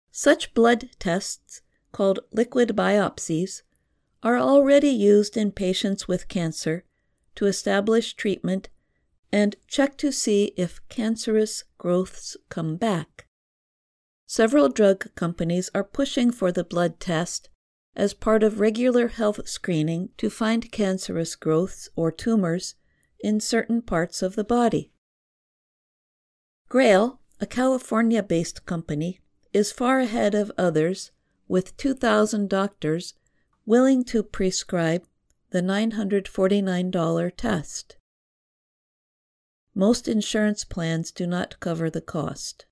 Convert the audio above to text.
Such blood tests, called liquid biopsies, are already used in patients with cancer to establish treatment and check to see if cancerous growths come back. Several drug companies are pushing for the blood test as part of regular health screening to find cancerous growths or tumors in certain parts of the body. Grail, a California-based company, is far ahead of others with 2,000 doctors willing to prescribe the $949 test. Most insurance plans do not cover the cost.